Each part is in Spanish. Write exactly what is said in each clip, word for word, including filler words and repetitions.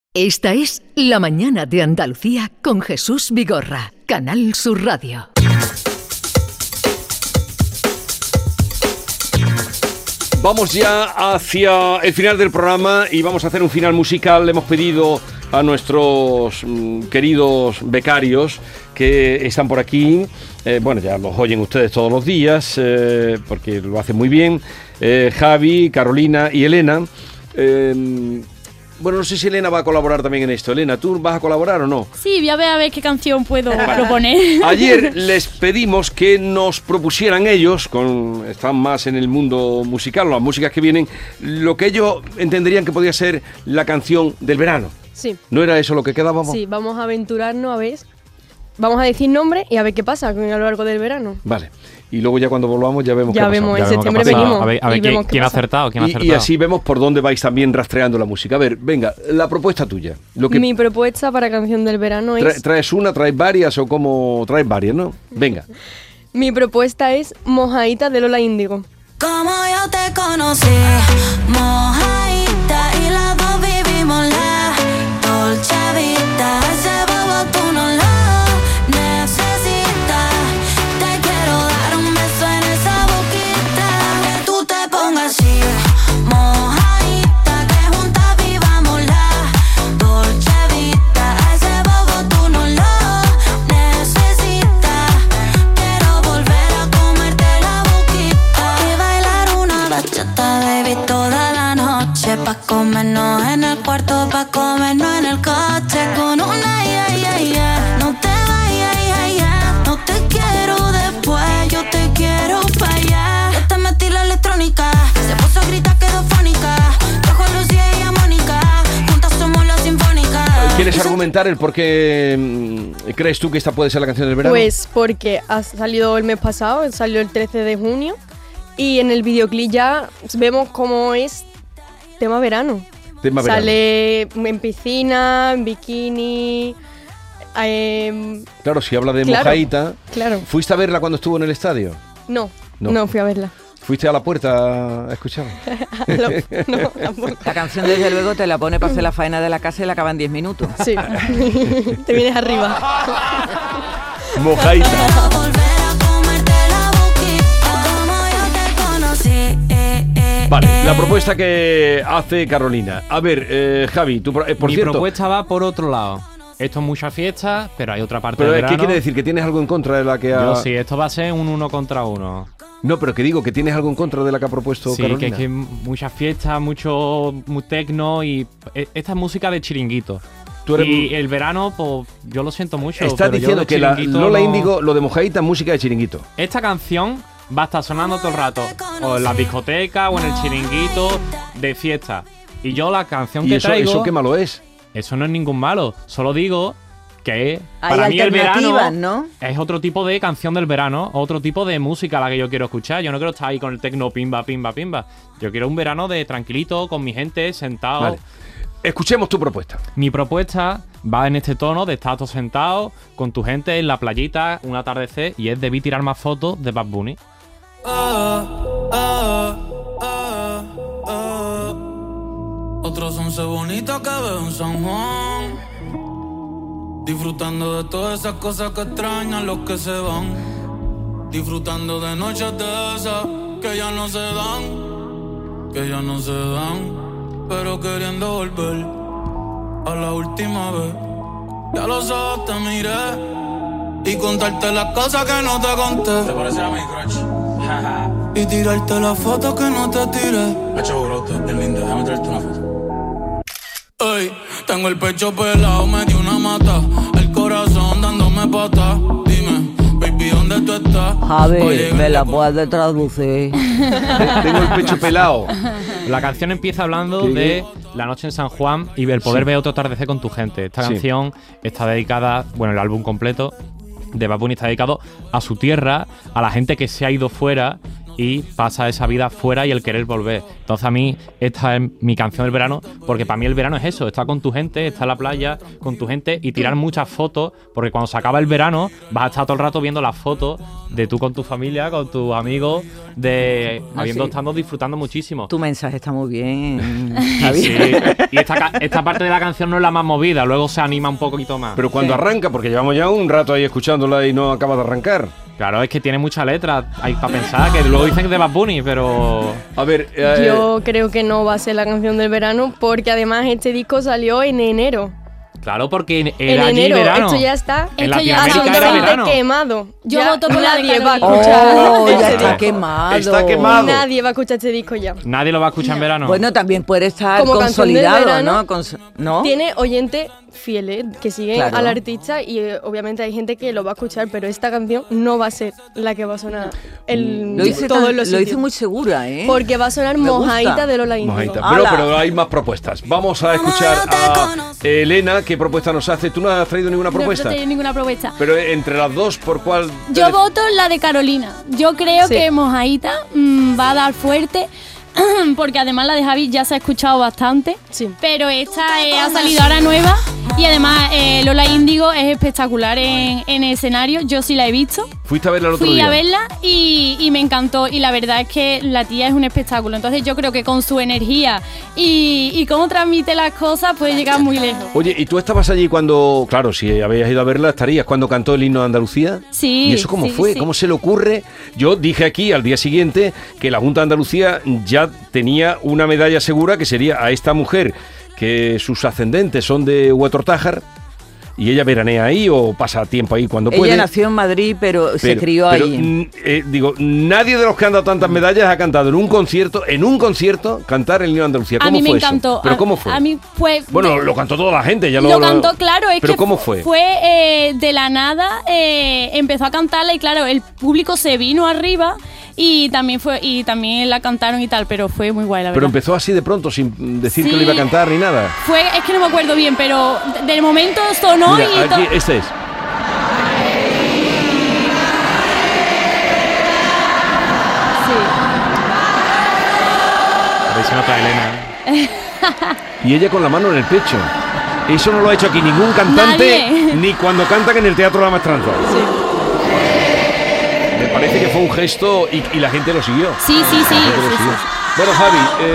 Esta es La Mañana de Andalucía con Jesús Vigorra, Canal Sur Radio. Vamos ya hacia el final del programa y vamos a hacer un final musical. Le hemos pedido a nuestros mm, queridos becarios que están por aquí, eh, bueno, ya los oyen ustedes todos los días, eh, porque lo hacen muy bien, eh, Javi, Carolina y Elena. Eh, Bueno, no sé si Elena va a colaborar también en esto. Elena, ¿tú vas a colaborar o no? Sí, voy a ver a ver qué canción puedo vale. proponer. Ayer les pedimos que nos propusieran ellos, con, están más en el mundo musical, las músicas que vienen, lo que ellos entenderían que podía ser la canción del verano. Sí. ¿No era eso lo que quedábamos? Sí, vamos a aventurarnos a ver. Vamos a decir nombre y a ver qué pasa a lo largo del verano. Vale. Y luego ya cuando volvamos ya vemos ya qué vemos, pasa. en septiembre venimos. A ver, a ver y quién, vemos qué quién ha pasa. acertado, quién ha Y, acertado. y así vemos por dónde vais también rastreando la música. A ver, venga, la propuesta tuya. Lo que Mi propuesta para canción del verano tra- es... ¿Traes una, traes varias o cómo traes varias, no? Venga. Mi propuesta es Mojadita de Lola Índigo. Como yo te conocí, mojadita y las dos vivimos la dolce vita. Ese bobo tú no lo necesitas. Te quiero dar un beso en esa boquita. Que tú te pongas así, mojadita, que juntas vivamos la dolce vita. Ese bobo tú no lo necesitas. Quiero volver a comerte la boquita y bailar una bachata, baby, toda la noche. Pa' comernos en el cuarto, pa' comernos en el coche. Con una ya, ya, ya. No te vayas, ya, ya. No te quiero después, yo te quiero pa' allá. Ya te metí la electrónica, se puso a gritar, quedó fónica. Bajo Lucía y a Mónica, juntas somos la sinfónica. ¿Quieres argumentar el por qué mm, crees tú que esta puede ser la canción del verano? Pues porque ha salido el mes pasado, salió el trece de junio. Y en el videoclip ya vemos cómo es tema verano. Tema verano. Sale en piscina, en bikini. Eh, Claro, si habla de Claro. mojadita. claro, ¿Fuiste a verla cuando estuvo en el estadio? no, No. no, fui a verla. ¿Fuiste a la puerta a escucharla? no, tampoco. La canción, desde luego, te la pone para hacer la faena de la casa y la acaba en diez minutos. Sí, te vienes arriba. Mojadita. Quiero volver a comerte la boquita. Como yo te conocí, eh, eh, Vale, eh. la propuesta que hace Carolina. A ver, eh, Javi, tú, por, eh, por Mi cierto... propuesta va por otro lado. Esto es mucha fiesta, pero hay otra parte Pero, del ¿qué verano. quiere decir? ¿Que tienes algo en contra de la que ha...? Yo sí, esto va a ser un uno contra uno. No, pero que digo, que tienes algo en contra de la que ha propuesto Sí, Carolina. que es que hay mucha fiesta, mucho mu- tecno y e- esta es música de chiringuito. Tú eres- Y el verano, pues yo lo siento mucho. Estás pero yo diciendo de que la chiringuito Lola no- Índigo, lo de mojadita, es música de chiringuito. Esta canción va a estar sonando todo el rato, o en la discoteca o en el chiringuito de fiesta. Y yo la canción ¿Y que eso, traigo, eso qué malo es? eso no es ningún malo. Solo digo que Hay para mí el alternativas, verano ¿no? es otro tipo de canción del verano, otro tipo de música a la que yo quiero escuchar. Yo no quiero estar ahí con el tecno pimba, pimba, pimba. Yo quiero un verano de tranquilito, con mi gente, sentado. Vale. Escuchemos tu propuesta. Mi propuesta va en este tono de estar todo sentado con tu gente en la playita, un atardecer, y es Debí tirar más fotos de Bad Bunny. Otros once bonitos que veo en San Juan, disfrutando de todas esas cosas que extrañan los que se van, disfrutando de noches de esas que ya no se dan, que ya no se dan, pero queriendo volver a la última vez. Ya los ojos te miré y contarte las cosas que no te conté. ¿Te parece a mi crush? Y tirarte las fotos que no te tiré. Hacho brote, es linda, déjame traerte una foto. Ey, tengo el pecho pelado, me dio una mata. El corazón dándome pata. Dime, baby, ¿dónde tú estás? Javi, Oye, me la ven, puedes traducir. Tengo el pecho pelado. La canción empieza hablando ¿Qué? de la noche en San Juan y el poder Sí. ver otro atardecer con tu gente. Esta Sí. canción está dedicada, bueno, el álbum completo de Bad Bunny está dedicado a su tierra, a la gente que se ha ido fuera y pasa esa vida fuera y el querer volver. Entonces a mí esta es mi canción del verano, porque para mí el verano es eso, estar con tu gente, estar en la playa con tu gente y tirar muchas fotos, porque cuando se acaba el verano vas a estar todo el rato viendo las fotos de tú con tu familia, con tus amigos, de Ah, habiendo sí. estando disfrutando muchísimo. Tu mensaje está muy bien. Javi. Sí, y esta, ca- esta parte de la canción no es la más movida, luego se anima un poquito más. Pero cuando Sí. arranca, porque llevamos ya un rato ahí escuchándola y no acaba de arrancar. Claro, es que tiene mucha letra, hay para pensar, que luego dicen de Bad Bunny, pero... A ver, eh, Yo creo que no va a ser la canción del verano porque además este disco salió en enero. Claro, porque En era allí enero, verano. esto ya está En Esto ya Latinoamérica era absolutamente verano. quemado. Yo Ya voto por la de nadie va a Carolina. escuchar Oh, este ya está disco. quemado. Está quemado. Nadie va a escuchar este disco ya. Nadie lo va a escuchar en verano. Bueno, también puede estar Como canción del consolidado, verano, ¿no? Cons- ¿no? Tiene oyentes fieles que siguen Claro. al artista y eh, obviamente hay gente que lo va a escuchar, pero esta canción no va a ser la que va a sonar en Lo hice, todos tan- los lo hice sitios. muy segura, ¿eh? Porque va a sonar Me gusta. Mojaita de Lola Índigo. Mojaita. ¡Hala! Pero, pero hay más propuestas. Vamos a escuchar a Elena. ¿Qué propuesta nos hace? ¿Tú no has traído ninguna propuesta? No, no tengo ninguna propuesta. Pero entre las dos, ¿por cuál? Yo te- voto la de Carolina. Yo creo Sí. que Mojaita mm, va a dar fuerte. Porque además la de Javi ya se ha escuchado bastante. Sí. Pero esta eh, ha salido ahora nueva. Y además eh, Lola Índigo es espectacular en, en escenario. Yo sí la he visto. Fuiste a verla el otro Fui día. a verla y, y me encantó. Y la verdad es que la tía es un espectáculo. Entonces yo creo que con su energía y, y cómo transmite las cosas puede llegar muy lejos. Oye, ¿y tú estabas allí cuando, claro, si habías ido a verla, estarías cuando cantó el himno de Andalucía? Sí. ¿Y eso cómo sí, fue? sí. ¿Cómo se le ocurre? Yo dije aquí al día siguiente que la Junta de Andalucía ya tenía una medalla segura que sería a esta mujer que sus ascendentes son de Huetortájar y ella veranea ahí o pasa tiempo ahí cuando puede. Ella nació en Madrid, pero, se Pero- crió pero, ahí. mm, eh, digo, nadie de los que han dado tantas medallas ha cantado en un concierto, en un concierto, cantar el himno de Andalucía. A ¿Cómo mí me fue eso? encantó. ¿Pero a, cómo fue? A mí fue. Bueno, de- lo cantó toda la gente, ya lo... Lo cantó, claro, es ¿Pero que cómo fue? Fue eh, de la nada, eh, empezó a cantarla y claro, el público se vino arriba y también fue y también la cantaron y tal, pero fue muy guay la Pero verdad. empezó así de pronto, sin decir Sí. que lo iba a cantar ni nada. Fue, es que no me acuerdo bien, pero de- del momento sonó Mira, y aquí, to- este es. A ver si nota Elena. Y ella con la mano en el pecho. Eso no lo ha hecho aquí ningún cantante, Nadie. ni cuando cantan en el Teatro La Maestranza. Me parece que fue un gesto y, y la gente lo siguió. Sí, sí, sí, La gente lo sí, siguió. sí. Bueno, Javi,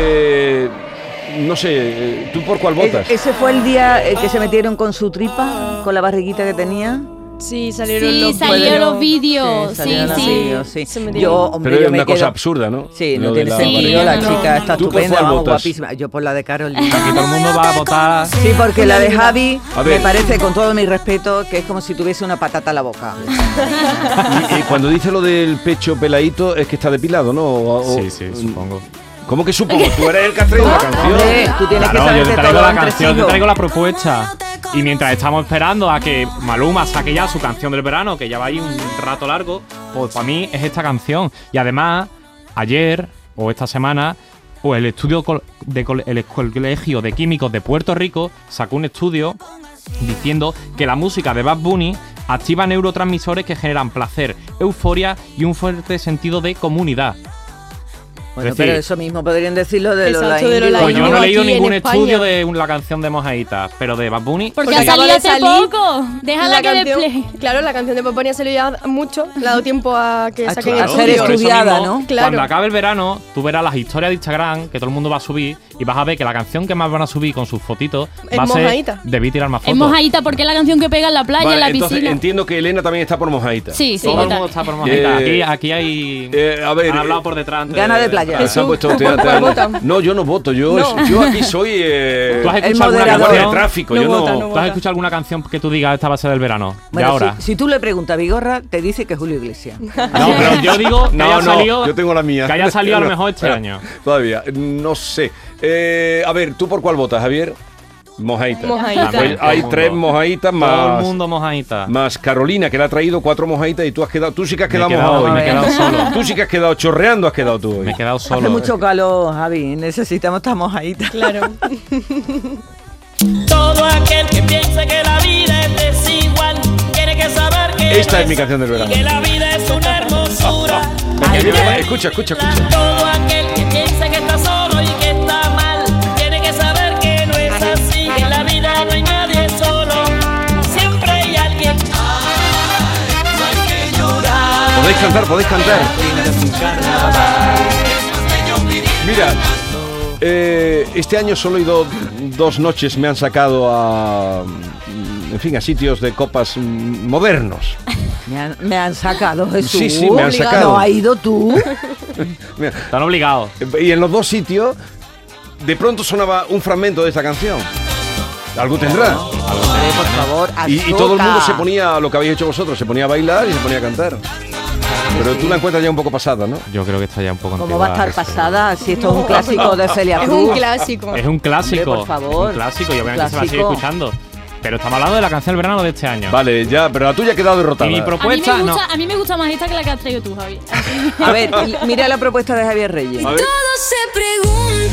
eh, no sé, eh, ¿tú por cuál votas? E- ese fue el día eh, que se metieron con su tripa, con la barriguita que tenía. Sí, salieron Sí, los salieron vídeos. los vídeos, sí, salieron los sí. vídeos, sí. Se metieron. Yo, hombre, Pero yo es me una cosa quedo- absurda, ¿no? Sí, Lo no de tiene la sentido. barriga. La No, chica no. está ¿Tú por estupenda, cuál vamos, votas? guapísima. Yo por la de Carolina. Aquí todo el mundo va a votar. Sí, porque la de Javi A ver. me parece, con todo mi respeto, que es como si tuviese una patata en la boca. Y, y cuando dice lo del pecho peladito es que está depilado, ¿no? O- o- Sí, sí, supongo. ¿Cómo que supongo? Tú eres el que has traído la canción. Hombre, tú tienes que Claro, yo saber te de traigo todo la entre canción, te siglos. traigo la propuesta. Y mientras estamos esperando a que Maluma saque ya su canción del verano, que ya va ahí un rato largo, pues para mí es esta canción. Y además, ayer o esta semana, pues el estudio col- de col- el Colegio de Químicos de Puerto Rico sacó un estudio diciendo que la música de Bad Bunny activa neurotransmisores que generan placer, euforia y un fuerte sentido de comunidad. Bueno, Es decir, pero eso mismo podrían decirlo de Lola Exacto, de Lola Índigo. Pues yo no he Índigo leído aquí en ningún España. estudio de un- la canción de Mojaita, pero de Bad Bunny. Porque, Porque ha acaba salido de hace salir poco. Déjala La que canción- despliegue. Claro, la canción de Bad Bunny ha salido ya mucho. Le ha dado tiempo a que A saquen estu- a ser estudio. por eso estudiada, mismo, ¿no? Claro. Cuando acabe el verano, tú verás las historias de Instagram que todo el mundo va a subir y vas a ver que la canción que más van a subir con sus fotitos Es va a ser Mojaita. Debí tirar más fotos. Es Mojaita porque es la canción que pega en la playa, Vale, en la entonces piscina. entiendo que Elena también está por Mojaita. Sí, sí. Todo el total. mundo está por Mojaita. Eh, aquí, aquí hay... eh, a ver, han hablado eh, por detrás. antes gana de playa. Ah, se han puesto- te- te- ¿Cuál vota? No, yo no voto. Yo, No. yo aquí soy. Eh, ¿Tú has El escuchado alguna moderador. guardia de canción? tráfico. No yo vota, no. no ¿Tú has vota. escuchado alguna canción que tú digas esta va a ser del verano? Bueno, de ahora. Si, si tú le preguntas a Vigorra, te dice que es Julio Iglesias. No, pero yo digo que No, haya no, salido. yo tengo la mía. Que haya salido a lo No, mejor este espera, año. Todavía, no sé. Eh, a ver, ¿tú por cuál votas, Javier? Mojaita. Mojaita. Pues Todo hay el mundo. tres mojaitas Todo el más. mundo Mojaita. Más Carolina, que le ha traído cuatro mojaitas y tú has quedado. Tú sí que has Me he quedado quedado- mojado hoy. me he quedado solo. Tú sí que has quedado chorreando, has quedado tú hoy. Me he quedado solo. Hace mucho calor, Javi. Necesitamos esta mojadita. Claro. Todo aquel que piense que la vida es desigual tiene que saber que Esta no es mi canción del verano. y que la vida es una hermosura. Venga, mira, escucha, escucha, escucha. Todo aquel que piensa que está solo y que está mal, tiene que saber que no es así, que en la vida no hay nadie solo, siempre hay alguien. Podéis cantar, podéis cantar. Mira, eh, este año solo he ido dos noches, me han sacado a, en fin, a sitios de copas mm, modernos. Me han, me han sacado, Jesús. Sí, sí, me han sacado. ¿No has ido tú? Mira, Están obligados. y en los dos sitios, de pronto sonaba un fragmento de esta canción. Algo tendrá. Hombre, por favor, Y, y todo el mundo azúcar. se ponía, lo que habéis hecho vosotros, se ponía a bailar y se ponía a cantar. Pero tú la encuentras ya un poco pasada, ¿no? Yo creo que está ya un poco ¿Cómo va a estar antigua, Jesús. pasada si esto es un clásico de Celia Es Cruz? un clásico. Es un clásico. Hombre, por favor. Un clásico y obviamente se va a seguir Clásico. escuchando. Pero estamos hablando de la canción del verano de este año. Vale, ya, pero la tuya ha quedado derrotada. Y mi A mí, propuesta, me no. gusta, a mí me gusta más esta que la que has traído tú, Javi. A ver, y- mira la propuesta de Javier Reyes. A ver. Todos se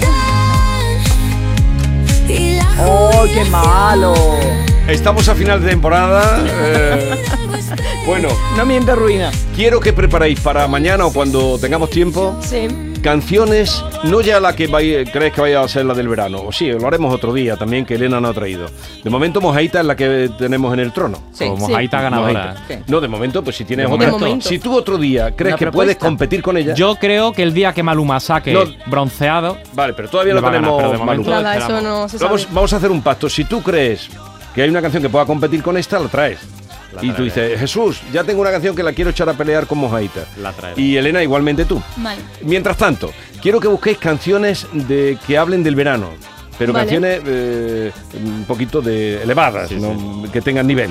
preguntan y la ¡Oh, qué malo! Estamos a final de temporada. eh, bueno, No miente ruina. quiero que preparéis para mañana o cuando tengamos tiempo Sí. canciones, no ya la que vai- crees que vaya a ser la del verano, o sí, lo haremos otro día también, que Elena no ha traído. De momento, Mojaita es la que tenemos en el trono. Sí, Como sí. Mojaita ganadora. Mojaita. Sí. No, de momento, pues si tienes De otra. momento. Si tú otro día crees Una que propuesta. puedes competir con ella. Yo creo que el día que Maluma saque No. bronceado, Vale, pero todavía le no va a ganar, tenemos pero de momento Maluma. Nada, esperamos. eso no se sabe. Vamos, vamos a hacer un pacto. Si tú crees que hay una canción que pueda competir con esta, la traes. La y tú traeré. dices, Jesús, ya tengo una canción que la quiero echar a pelear con Mojaita. La traeré. Y Elena, igualmente tú. Vale. Mientras tanto, quiero que busquéis canciones de que hablen del verano, pero Vale. canciones eh, un poquito de elevadas, Sí, ¿no? Que tengan nivel.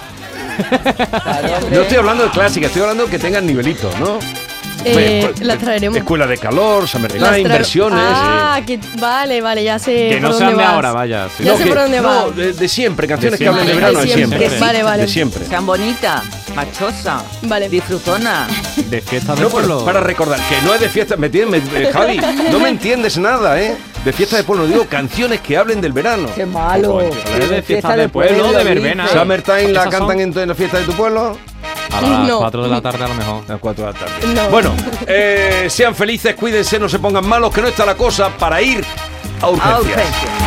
Claro, hombre. No estoy hablando de clásicas, estoy hablando de que tengan nivelito, ¿no? Eh, Pues, la traeremos. Escuela de calor, Las Summertime, tra- versiones. Ah, que vale, vale, ya sé que por no dónde sean de vas. ahora, vaya. sí. Ya sé que- por dónde no, va. de, de siempre, canciones De que hablen de siempre. verano, de De siempre. siempre. Vale, vale. De siempre. Sean bonitas, machosa, Vale. disfrutona. De fiesta de No, pueblo. pero para recordar, que no es de fiesta, me tienes, me- eh, Javi, no me entiendes nada, ¿eh? De fiesta de pueblo, digo canciones que hablen del verano. ¡Qué malo! Pues, de Qué fiesta de pueblo, de verbena. dice. Summertime la Esas son- cantan en, en la fiesta de tu pueblo. A las No. cuatro de la tarde a lo mejor. A las cuatro de la tarde. No. Bueno, eh, sean felices, cuídense, no se pongan malos, que no está la cosa para ir a urgencias. A urgencias.